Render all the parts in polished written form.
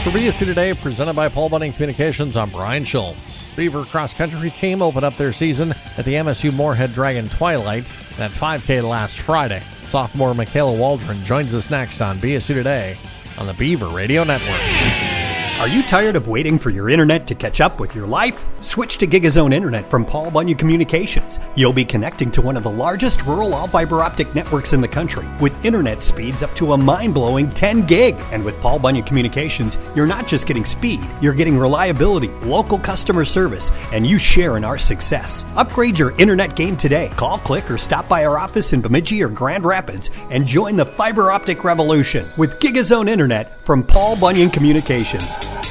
For BSU Today, presented by Paul Bunyan Communications, I'm Brian Schultz. Beaver cross-country team opened up their season at the MSU Moorhead Dragon Twilight at 5K last Friday. Sophomore Michaela Waldron joins us next on BSU Today on the Beaver Radio Network. Are you tired of waiting for your internet to catch up with your life? Switch to GigaZone Internet from Paul Bunyan Communications. You'll be connecting to one of the largest rural all-fiber optic networks in the country with internet speeds up to a mind-blowing 10 gig. And with Paul Bunyan Communications, you're not just getting speed, you're getting reliability, local customer service, and you share in our success. Upgrade your internet game today. Call, click, or stop by our office in Bemidji or Grand Rapids and join the fiber optic revolution with GigaZone Internet from Paul Bunyan Communications.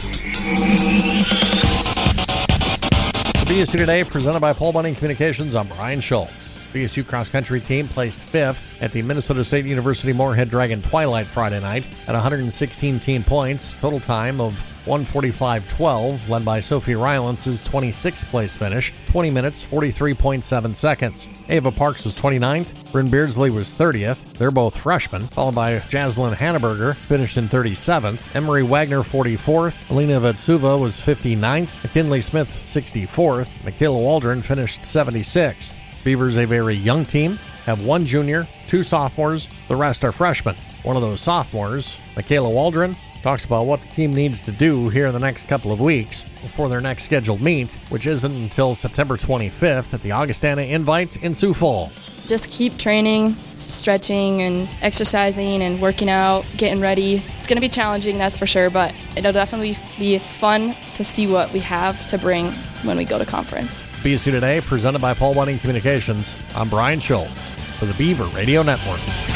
BSU Today, presented by Paul Bunyan Communications, I'm Brian Schultz. BSU cross-country team placed 5th at the Minnesota State University Moorhead Dragon Twilight Friday night at 116 team points, total time of 1:45.12, led by Sophie Rylance's 26th place finish, 20 minutes, 43.7 seconds. Ava Parks was 29th, Bryn Beardsley was 30th, they're both freshmen, followed by Jaslyn Hanneberger, finished in 37th, Emery Wagner 44th, Alina Vetsuva was 59th, McKinley Smith 64th, Michaela Waldron finished 76th. Beavers, a very young team, have one junior, two sophomores, the rest are freshmen. One of those sophomores, Michaela Waldron, talks about what the team needs to do here in the next couple of weeks before their next scheduled meet, which isn't until September 25th at the Augustana Invite in Sioux Falls. Just keep training, stretching and exercising and working out, getting ready. It's going to be challenging, that's for sure, but it'll definitely be fun to see what we have to bring when we go to conference. BSU Today, presented by Paul Bunyan Communications, I'm Brian Schultz for the Beaver Radio Network.